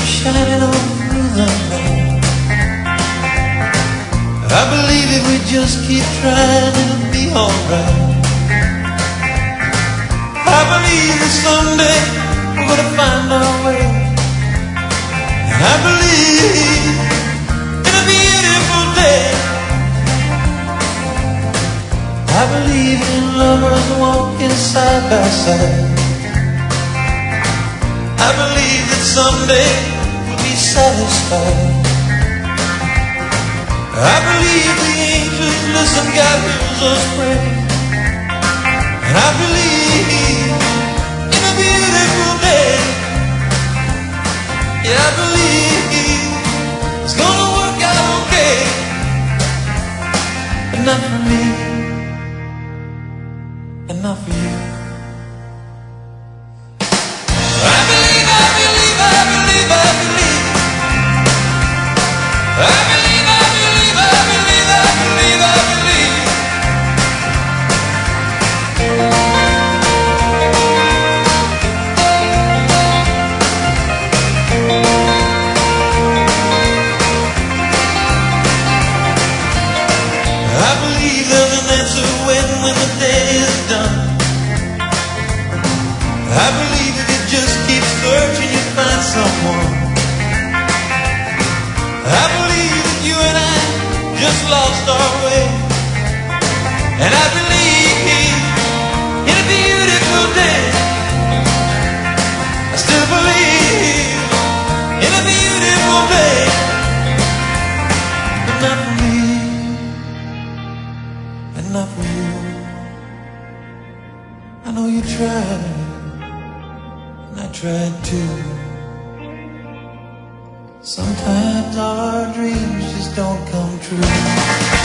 shining on through the night. I believe if we just keep trying, it'll be alright. I believe that someday we're gonna find our way. And I believe in a beautiful day. I believe in lovers walking side by side. I believe that someday we'll be satisfied. I believe the angels listen, God hears us pray. And I believe in a beautiful day. Yeah, I believe it's gonna work out okay. But not for me, and not for you. I believe, I believe, I believe, I believe. I believe, I believe, I believe, I believe, I believe. I believe there's an answer when the day is done. I believe if you just keep searching, you find someone. I believe that you and I just lost our way. And I believe in a beautiful day. I still believe in a beautiful day. But not for me, and not for you. I know you tried, and I tried too. Sometimes our dreams just don't come true.